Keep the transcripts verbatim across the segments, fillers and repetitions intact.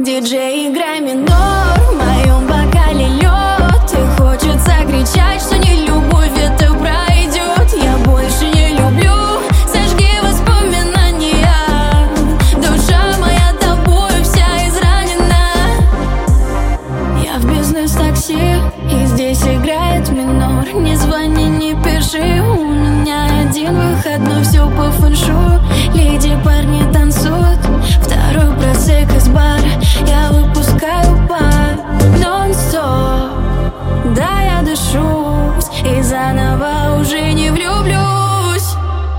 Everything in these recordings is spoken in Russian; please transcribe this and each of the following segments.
Диджей, играй минор, в моем бокале лед. И хочется кричать, что не любовь это пройдет. Я больше не люблю, сожги воспоминания. Душа моя тобой вся изранена. Я в бизнес-такси, и здесь играет минор. Не звони, не пиши, у меня один выходной. Все по фэншую, леди, парни танцуют. Второй просек из бара, я выпускаю пар нон-стоп. Да, я дышусь и заново уже не влюблюсь.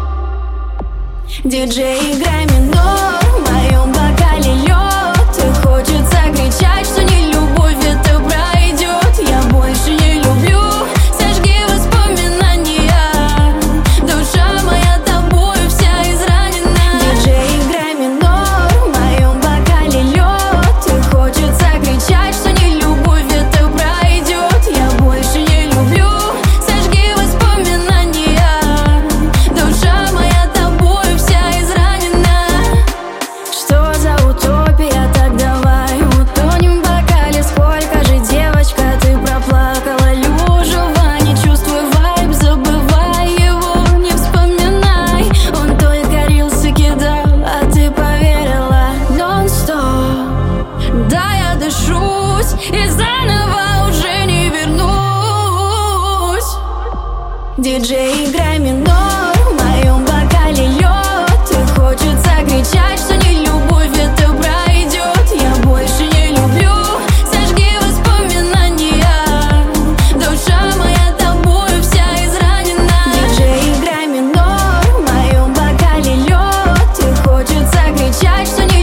Диджей, играй минор, в моем бокале лед. И хочется кричать, что не любовь это пройдет. Я больше не люблю, сожги воспоминания. Душа моя тобой вся изранена. Диджей, играй минор, в моем бокале лед. И хочется кричать, что не любовь это пройдет. Я больше не люблю, сожги воспоминания. Душа моя тобой вся изранена. Что за утопия, так давай утонем в бокале. Сколько же, девочка, ты проплакала лежа в ванне. Чувствуй вайб, забывай его, не вспоминай. Он только рилсы кидал, а ты поверила нон-стоп. Да, я дышусь и заново уже не вернусь. Диджей, играй минор, в моем бокале лед. И хочется кричать, что не любовь это пройдет. Я больше не люблю, сожги воспоминания. Душа моя тобой вся изранена. Диджей, играй минор, в моем бокале лед. И хочется кричать, что не